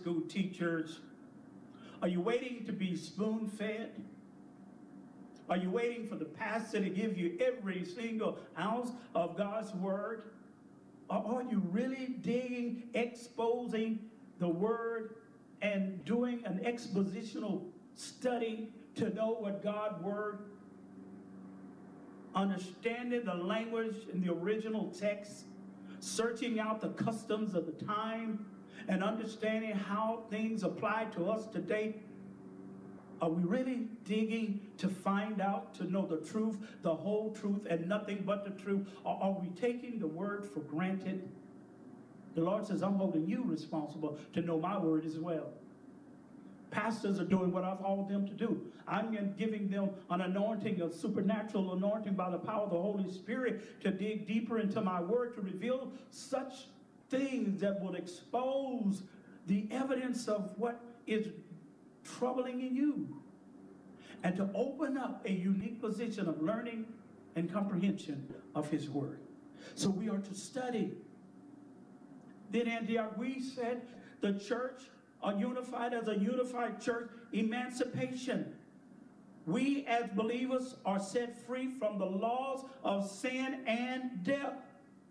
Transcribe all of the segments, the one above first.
school teachers? Are you waiting to be spoon-fed? Are you waiting for the pastor to give you every single ounce of God's word? Or are you really digging, exposing the word and doing an expositional study to know what God's word, understanding the language in the original text, searching out the customs of the time, and understanding how things apply to us today? Are we really digging to find out, to know the truth, the whole truth, and nothing but the truth? Or are we taking the word for granted? The Lord says, I'm holding you responsible to know my word as well. Pastors are doing what I've called them to do. I'm giving them an anointing, a supernatural anointing by the power of the Holy Spirit to dig deeper into my word, to reveal such things that will expose the evidence of what is troubling in you, and to open up a unique position of learning and comprehension of his word. So we are to study. Then Antioch, we said the church are unified as a unified church, emancipation. We as believers are set free from the laws of sin and death.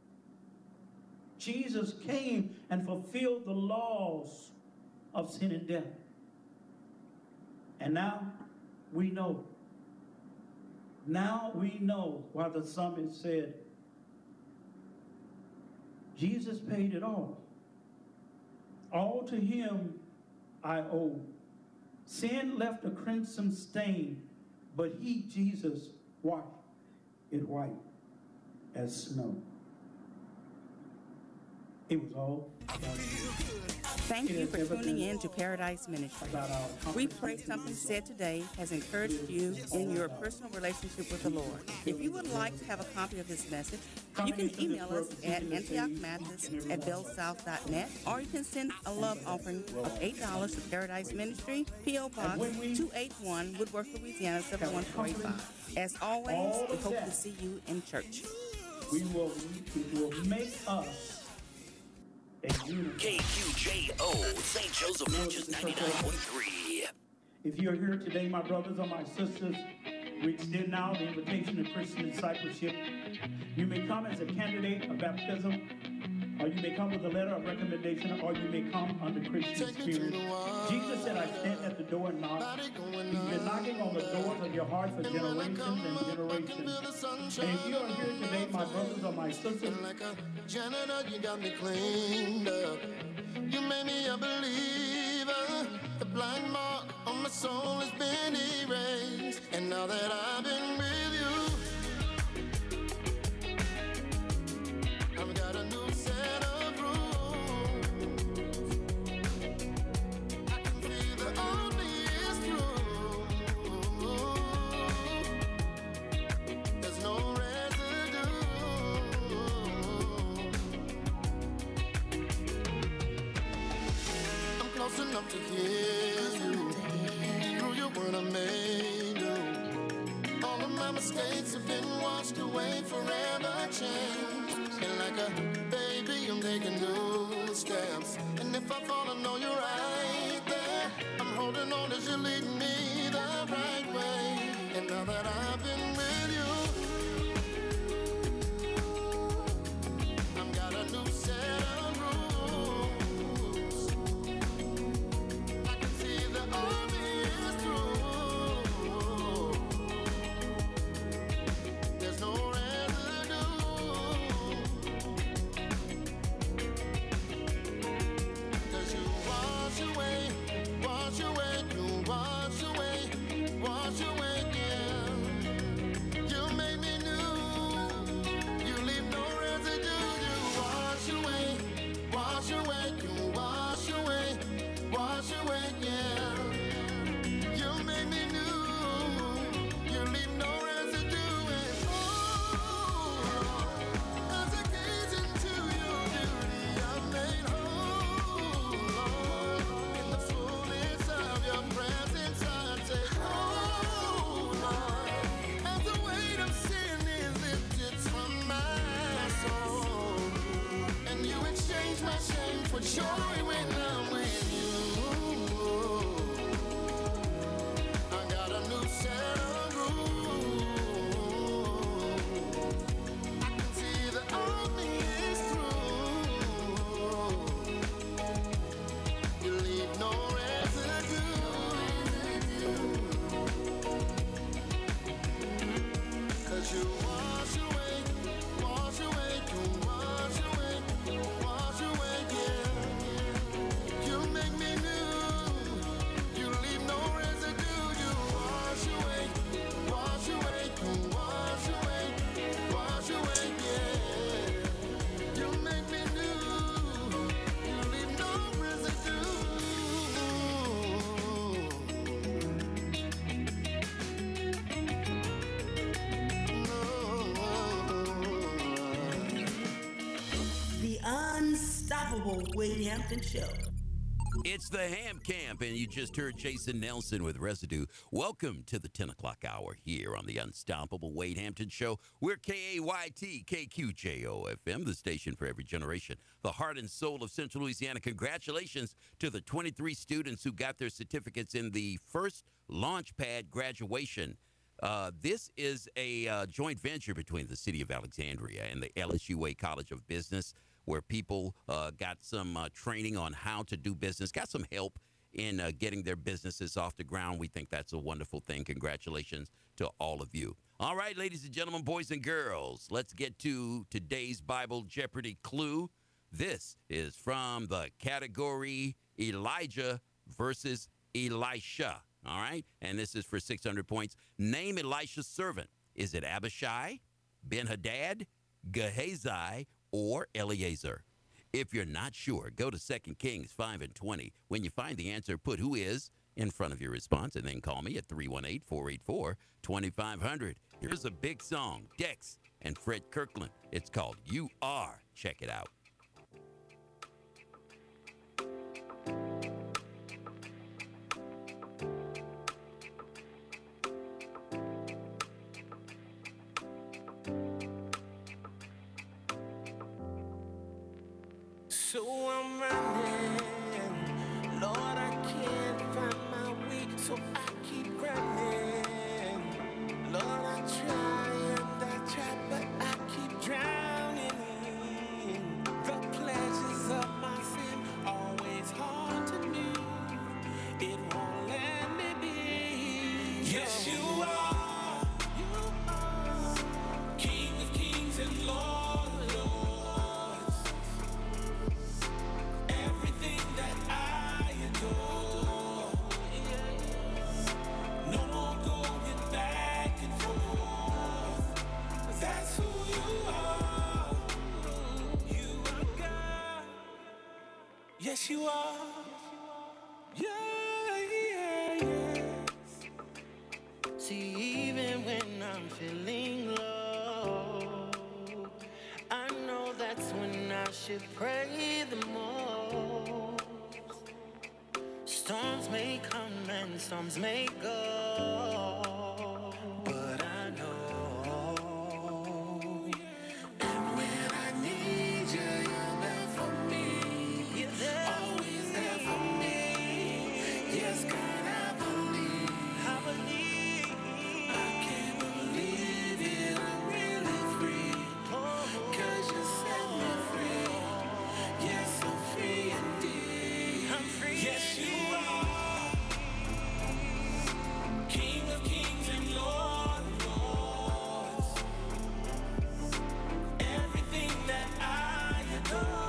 Jesus came and fulfilled the laws of sin and death. And now we know. Now we know why the psalmist said, Jesus paid it all. All to him I owe. Sin left a crimson stain, but he, Jesus, washed it white as snow. It was all about you. Thank you for tuning in to Paradise Ministry. We pray something said today has encouraged you in your personal relationship with the Lord. If you would like to have a copy of this message, you can email us at antiochmathis@bellsouth.net, or you can send a love offering of $8 to Paradise Ministry, P.O. Box 281, Woodworth, Louisiana 71485. As always, we hope to see you in church. It will make us KQJO, St. Joseph Natchez 99.3. If you're here today, my brothers or my sisters, we extend now the invitation to Christian discipleship. You may come as a candidate of baptism, or you may come with a letter of recommendation, or you may come under Christian spirit. Jesus said, I stand at the door and knock. He's been knocking on the doors of your heart for generations and generations. And if you are here today, my brothers or my sisters, like a janitor, you got me cleaned up. You made me a believer. The blind mark on my soul has been erased. And now that I've been with you, I've got a new set of rules. I can see the only is through. There's no residue. I'm close enough to hear you. Through your word I made you. All of my mistakes have been washed away, forever changed. And like a baby, I'm taking new steps. And if I fall, I know you're right there. I'm holding on as you lead me the right way. And now that I've been with you, I've got a new set of rules. I can see the army is through. There's no residue. 'Cause you are Unstoppable Wade Hampton Show. It's the Ham Camp, and you just heard Jason Nelson with Residue. Welcome to the 10 o'clock hour here on the Unstoppable Wade Hampton Show. We're KAYT, KQJO FM, the station for every generation, the heart and soul of Central Louisiana. Congratulations to the 23 students who got their certificates in the first Launchpad graduation. This is a joint venture between the City of Alexandria and the LSUA College of Business, where people got some training on how to do business, got some help in getting their businesses off the ground. We think that's a wonderful thing. Congratulations to all of you. All right, ladies and gentlemen, boys and girls, let's get to today's Bible Jeopardy clue. This is from the category Elijah versus Elisha. All right, and this is for 600 points. Name Elisha's servant. Is it Abishai, Ben-Hadad, Gehazi, or Eliezer? If you're not sure, go to 2 Kings 5:20. When you find the answer, put who is in front of your response, and then call me at 318-484-2500. Here's a big song, Dex and Fred Kirkland. It's called You Are. Check it out. So I'm running, Lord, I can't find my way, so I keep running. Lord, I try and I try, but I keep drowning in the pleasures of my sin. Always hard to me, it won't let me be. Yes, you are, King of kings and Lord. Yes, you are. Yes. See, even when I'm feeling low, I know that's when I should pray the most. Storms may come and storms may go, but I know. And when I need you, you're there for me. Always there for me. Yes, God, I believe. I can't believe it. I'm really free. 'Cause you set me free. Yes, I'm free indeed. I'm free. Yes, you are. King of kings and Lord of lords. Everything that I adore.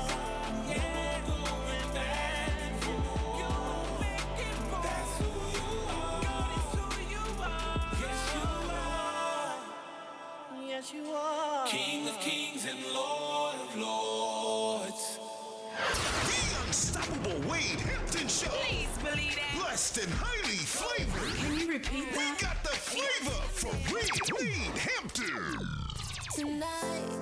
That's who you unstoppable Wade Hampton Show. Please believe that. Blessed and highly flavored. Can you repeat that? We got the flavor for Wade Hampton. Tonight,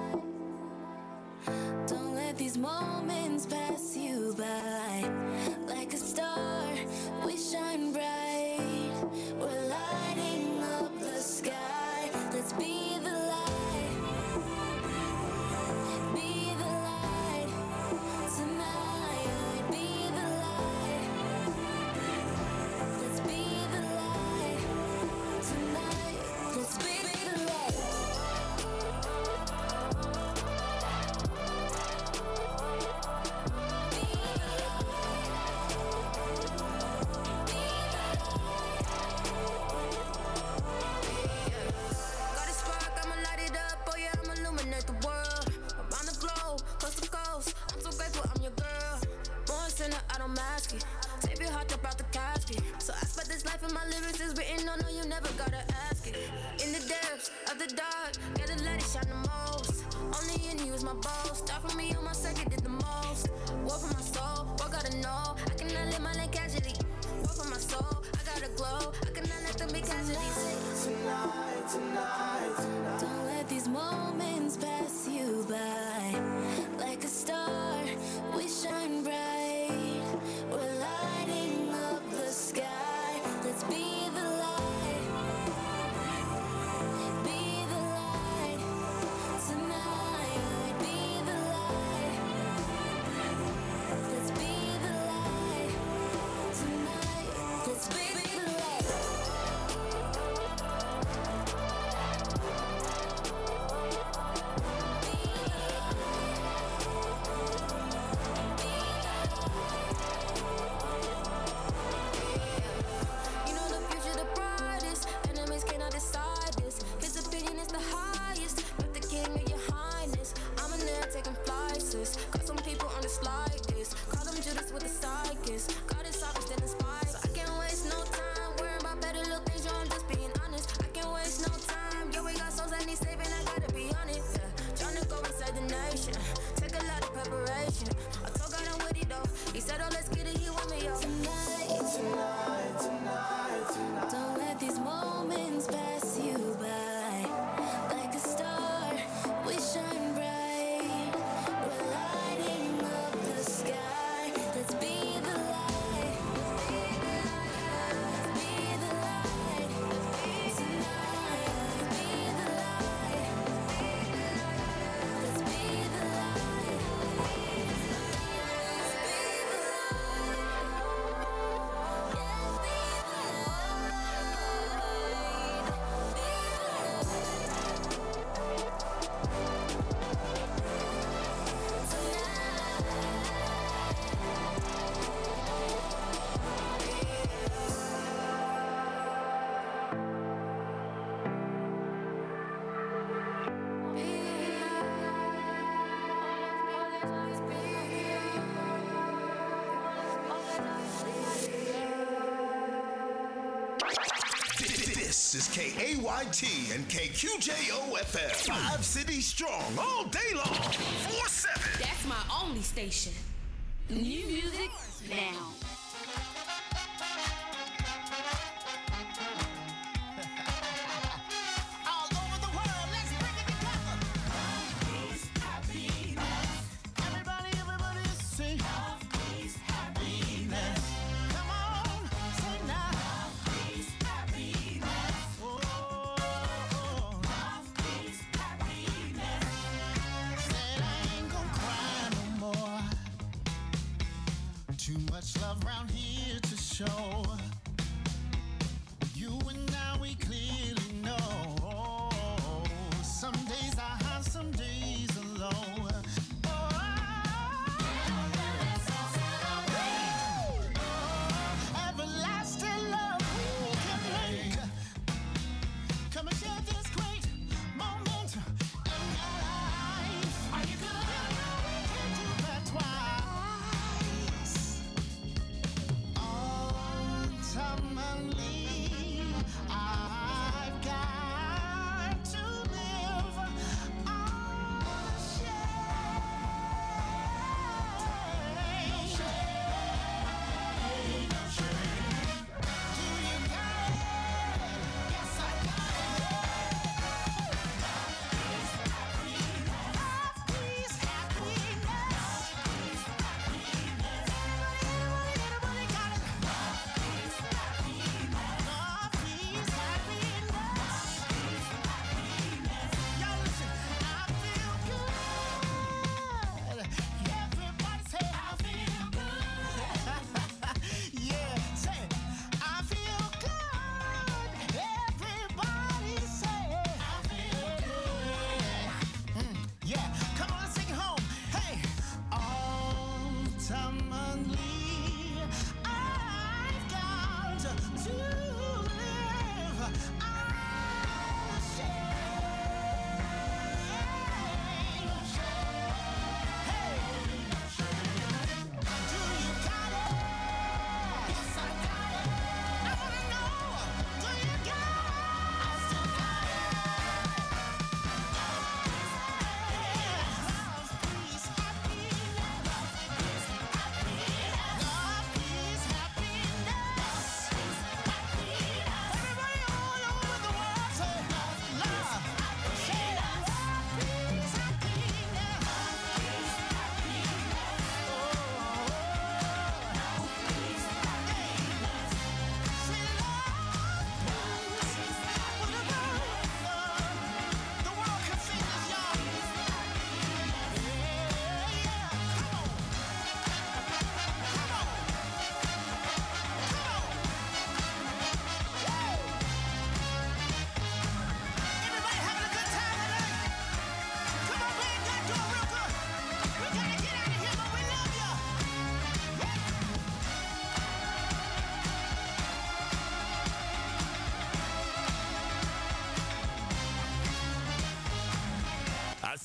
don't let these moments pass you by. Like a star, we shine bright. We're lighting up the sky. Let's be the light. Be the light. Tonight, be the light. Let's be the light. Tonight, let's be the light. Got a spark, I'ma light it up. Oh yeah, I'ma illuminate the world. Around the globe, coast to coast. I'm so grateful I'm your girl. Born sinner, I don't mask it. Save your heart up out the casket. So I spent this life and my lyrics is written. No, you never gotta ask it. In the depths of the dark, gotta let it shine the most. Only in you is my boast. Start from me on my second did the most. War for my soul, what gotta know. I cannot live my life casually. War for my soul, I gotta glow. I cannot let them be casualties. Tonight, tonight, tonight. Don't let these moments pass you by. Like a star, we shine bright. We're lighting up the sky. Let's be the light. Be the light. Tonight, be the light. Let's be the light. Tonight, let's be the light. You know the future the brightest. Enemies cannot decide this. His opinion is the highest. Not the king or your highness. I'm in there taking flights. Got some people on the slightest. Call them Judas with the psychics. God is sovereign, still inspired. So I can't waste no time worrying about better little things. Yo, I'm just being honest. I can't waste no time. Yo, we got souls that need saving. I gotta be honest. Yeah. Trying to go inside the nation. Take a lot of preparation. I told God I'm with it though. He said, oh, let's get it. He want me, yo. Tonight, tonight, tonight. Don't let these moments pass you by. Like a star, we shine bright. We're lighting up the sky. Let's be the light. Be the light. Tonight, be the light. Let's be the light. Let's be the This is KAYT and KQJO-FM. 5 cities strong all day long. 4-7. That's my only station. New music now. All over the world, let's bring it together. Peace, happiness. Everybody sing. Peace, happiness. Come on, sing now. Peace, happiness. Oh, peace, happiness. Said I ain't gonna cry no more. Too much love around here to show. You and I, we clearly know. Some days are high, some days are low. Everlasting love we can make. Come and share this great moment in your life. Are you good? We can do that twice. Ultimately, I've got to live unashamed.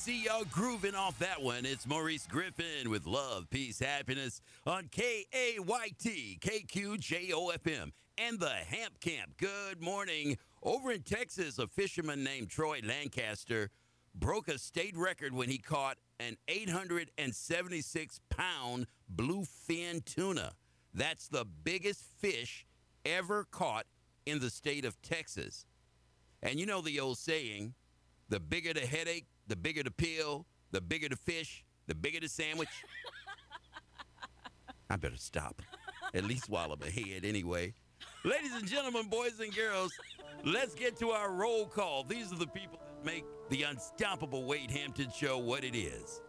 see y'all grooving off that one. It's Maurice Griffin with Love, Peace, Happiness on KAYT, KQJOFM, and the Hamp Camp. Good morning. Over in Texas, a fisherman named Troy Lancaster broke a state record when he caught an 876-pound bluefin tuna. That's the biggest fish ever caught in the state of Texas. And you know the old saying, the bigger the headache, the bigger the pill, the bigger the fish, the bigger the sandwich. I better stop, at least while I'm ahead anyway. Ladies and gentlemen, boys and girls, let's get to our roll call. These are the people that make the unstoppable Wade Hampton Show what it is.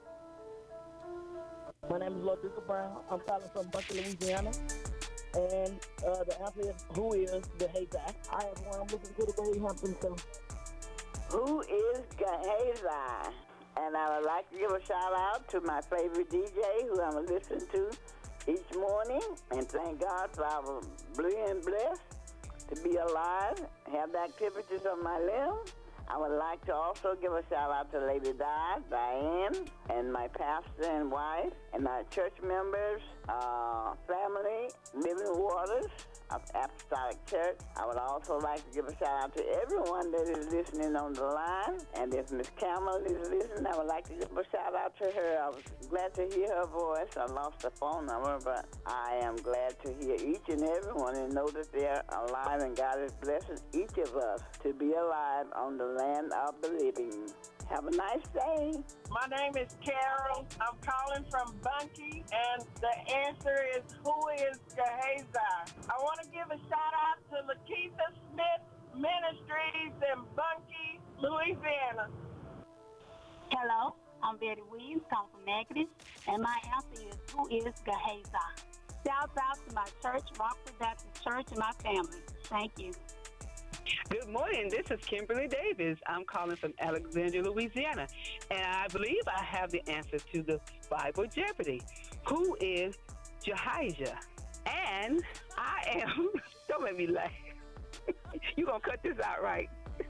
My name is Lord Duca Brown. I'm calling from Bunker, Louisiana. And the answer is, who is Gehazi? I have one. I'm listening to the Wade Hampton Show. Who is Gehazi? And I would like to give a shout out to my favorite DJ who I'm listening to each morning. And thank God for our being blessed to be alive, have the activities of my limbs. I would like to also give a shout out to Lady Diane, and my pastor and wife, and my church members, family, Living Waters of Apostolic Church. I would also like to give a shout out to everyone that is listening on the line. And if Miss Camel is listening, I would like to give a shout out to her. I was glad to hear her voice. I lost the phone number, but I am glad to hear each and every one and know that they're alive, and God is blessing each of us to be alive on the land of the living. Have a nice day. My name is Carol. I'm calling from Bunkie, and the answer is, who is Gehazi? I want to give a shout out to Lakeitha Smith Ministries in Bunkie, Louisiana. Hello, I'm Betty Williams, calling from Natchitoches, and my answer is, who is Gehazi? Shouts out to my church, Rockford Baptist Church, and my family. Thank you. Good morning. This is Kimberly Davis. I'm calling from Alexandria, Louisiana, and I believe I have the answer to the Bible Jeopardy. Who is Gehazi? And I am, don't make me laugh. You're going to cut this out, right?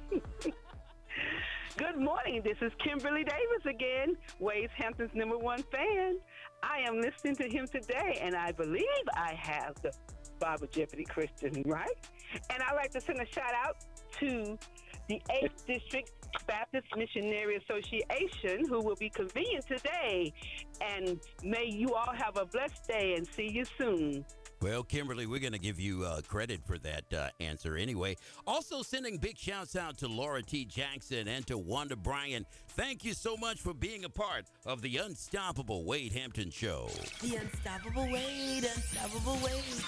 Good morning. This is Kimberly Davis again, Wade Hampton's #1 fan. I am listening to him today, and I believe I have the Bible Jeopardy Christian, right? And I'd like to send a shout out to the 8th District Baptist Missionary Association, who will be convening today. And may you all have a blessed day, and see you soon. Well, Kimberly, we're going to give you credit for that answer anyway. Also sending big shouts out to Laura T. Jackson and to Wanda Bryan. Thank you so much for being a part of the Unstoppable Wade Hampton Show. The Unstoppable Wade, Unstoppable Wade.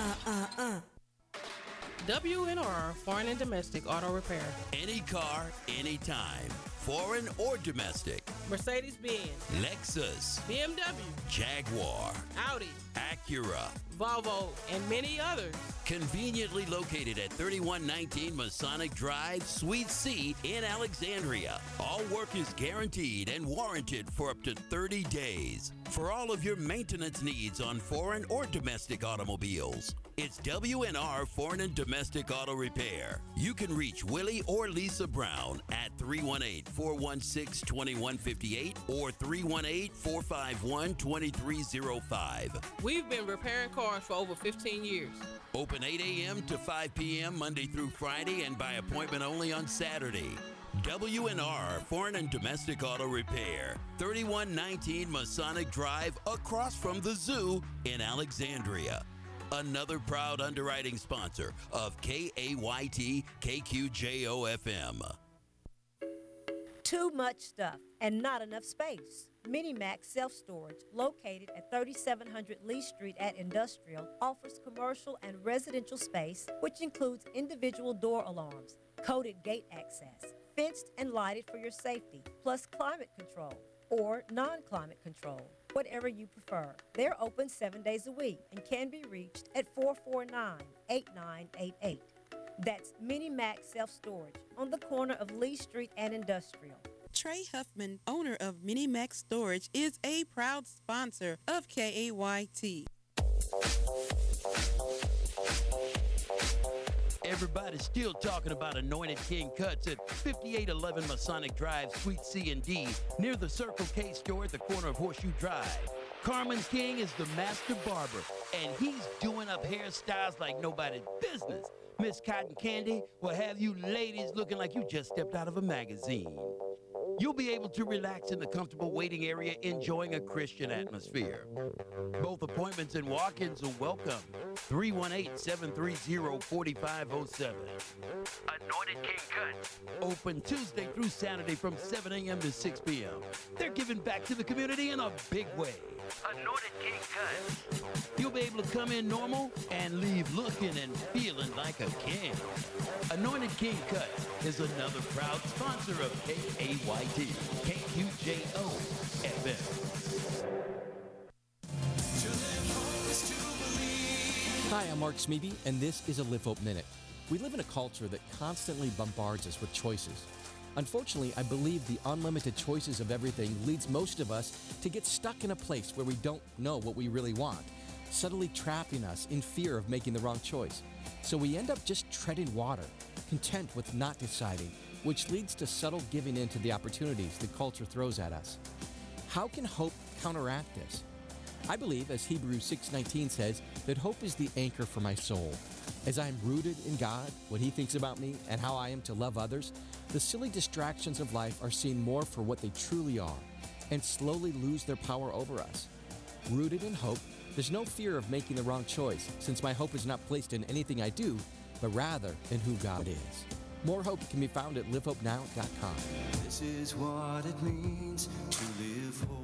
WNR Foreign and Domestic Auto Repair. Any car, anytime. Foreign or domestic. Mercedes-Benz. Lexus. BMW. Jaguar. Audi. Acura. Volvo, and many others. Conveniently located at 3119 Masonic Drive, Suite C in Alexandria. All work is guaranteed and warranted for up to 30 days. For all of your maintenance needs on foreign or domestic automobiles, it's WNR Foreign and Domestic Auto Repair. You can reach Willie or Lisa Brown at 318-416-2158 or 318-451-2305. We've been repairing cars for over 15 years. Open 8 a.m. to 5 p.m. Monday through Friday and by appointment only on Saturday. WNR Foreign and Domestic Auto Repair, 3119 Masonic Drive, across from the zoo in Alexandria. Another proud underwriting sponsor of KAYT KQJOFM. Too much stuff and not enough space. Minimax Self-Storage, located at 3700 Lee Street at Industrial, offers commercial and residential space, which includes individual door alarms, coded gate access, fenced and lighted for your safety, plus climate control or non-climate control, whatever you prefer. They're open 7 days a week and can be reached at 449-8988. That's Minimax Self-Storage on the corner of Lee Street and Industrial. Trey Huffman, owner of Minimax Storage, is a proud sponsor of KAYT. everybody's still talking about Anointed King Cuts at 5811 Masonic Drive, Suite C and D, near the Circle K store at the corner of Horseshoe Drive. Carmen King is the master barber, and he's doing up hairstyles like nobody's business. Miss Cotton Candy will have you ladies looking like you just stepped out of a magazine. You'll be able to relax in the comfortable waiting area, enjoying a Christian atmosphere. Both appointments and walk-ins are welcome. 318-730-4507. Anointed King Cuts. Open Tuesday through Saturday from 7 a.m. to 6 p.m. They're giving back to the community in a big way. Anointed King Cuts. You'll be able to come in normal and leave looking and feeling like a king. Anointed King Cuts is another proud sponsor of KAYT, KQJO FM. Hi, I'm Mark Smeby, and this is a Live Hope Minute. We live in a culture that constantly bombards us with choices. Unfortunately, I believe the unlimited choices of everything leads most of us to get stuck in a place where we don't know what we really want, subtly trapping us in fear of making the wrong choice. So we end up just treading water, content with not deciding, which leads to subtle giving in to the opportunities the culture throws at us. How can hope counteract this? I believe, as Hebrews 6:19 says, that hope is the anchor for my soul. As I am rooted in God, what He thinks about me, and how I am to love others, the silly distractions of life are seen more for what they truly are, and slowly lose their power over us. Rooted in hope, there's no fear of making the wrong choice, since my hope is not placed in anything I do, but rather in who God is. More hope can be found at livehopenow.com. This is what it means to live hope.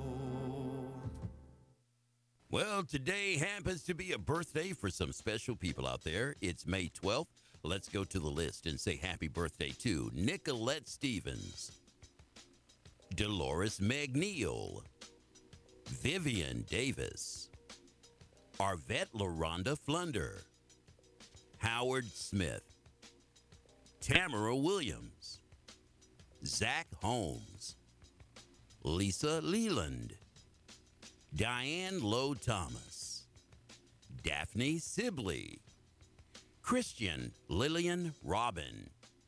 Well, today happens to be a birthday for some special people out there. It's May 12th. Let's go to the list and say happy birthday to Nicolette Stevens, Dolores McNeil, Vivian Davis, Arvette LaRonda Flunder, Howard Smith, Tamara Williams, Zach Holmes, Lisa Leland, Diane Lowe Thomas, Daphne Sibley, Christian Lillian Robin,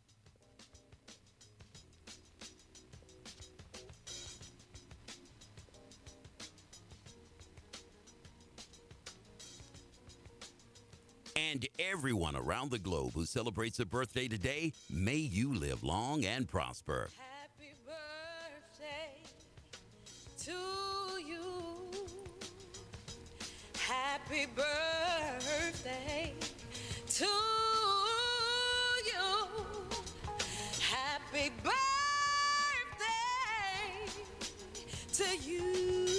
and everyone around the globe who celebrates a birthday today, may you live long and prosper. Happy birthday to you. Happy birthday to you. Happy birthday to you.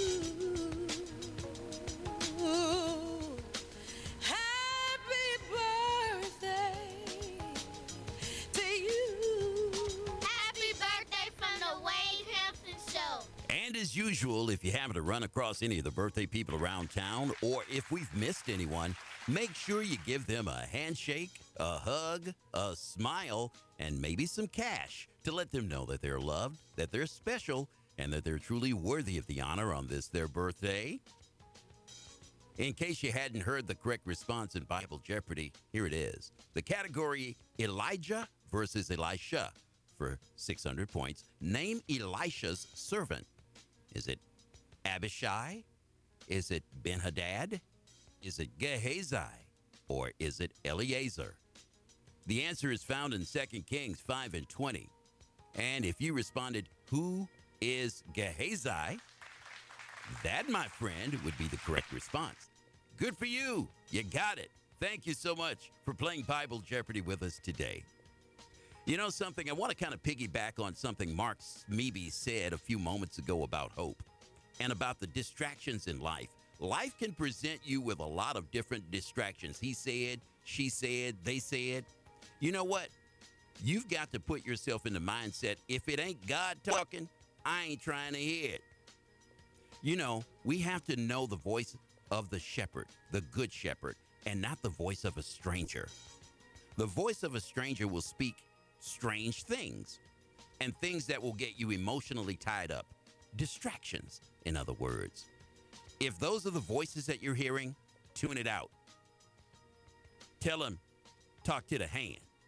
Happy birthday to you. Happy birthday from the Wade Hampton Show. And as usual, if you happen to run across any of the birthday people around town, or if we've missed anyone, make sure you give them a handshake, a hug, a smile, and maybe some cash to let them know that they're loved, that they're special, and that they're truly worthy of the honor on this, their birthday. In case you hadn't heard the correct response in Bible Jeopardy, here it is. The category Elijah versus Elisha for 600 points. Name Elisha's servant. Is it Abishai? Is it Ben-Hadad? Is it Gehazi? Or is it Eliezer? The answer is found in 2 Kings 5:20. And if you responded, who is Gehazi? That, my friend, would be the correct response. Good for you. You got it. Thank you so much for playing Bible Jeopardy with us today. You know something? I want to kind of piggyback on something Mark Smeby said a few moments ago about hope and about the distractions in life. Life can present you with a lot of different distractions. He said, she said, they said. You know what? You've got to put yourself in the mindset, if it ain't God talking, I ain't trying to hear it. You know, we have to know the voice of the shepherd, the good shepherd, and not the voice of a stranger. The voice of a stranger will speak strange things and things that will get you emotionally tied up. Distractions, in other words. If those are the voices that you're hearing, tune it out. Tell them, talk to the hand.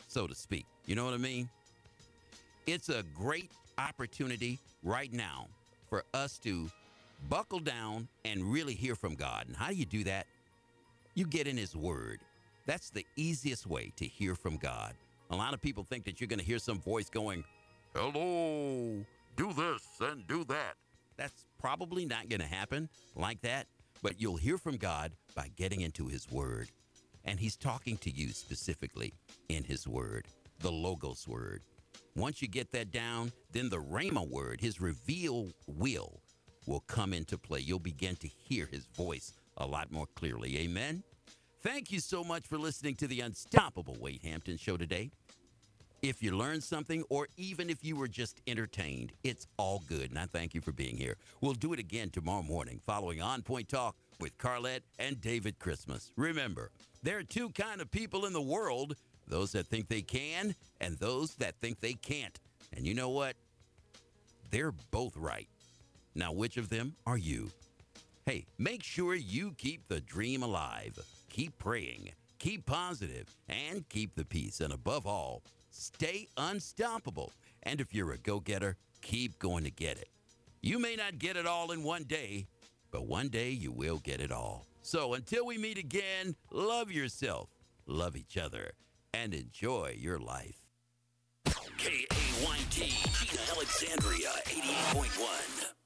so to speak. You know what I mean? It's a great opportunity right now for us to buckle down and really hear from God. And how do you do that? You get in his word. That's the easiest way to hear from God. A lot of people think that you're going to hear some voice going, hello, do this and do that. That's probably not going to happen like that, but you'll hear from God by getting into his word. And he's talking to you specifically in his word, the Logos word. Once you get that down, then the Rhema word, his reveal will come into play. You'll begin to hear his voice a lot more clearly. Amen? Thank you so much for listening to the Unstoppable Wade Hampton Show today. If you learned something, or even if you were just entertained, it's all good, and I thank you for being here. We'll do it again tomorrow morning following On Point Talk with Carlette and David Christmas. Remember, there are two kind of people in the world, those that think they can and those that think they can't. And you know what? They're both right. Now, which of them are you? Hey, make sure you keep the dream alive. Keep praying, keep positive, and keep the peace. And above all, stay unstoppable. And if you're a go-getter, keep going to get it. You may not get it all in one day, but one day you will get it all. So until we meet again, love yourself, love each other, and enjoy your life. KAYT, Gina Alexandria, 88.1.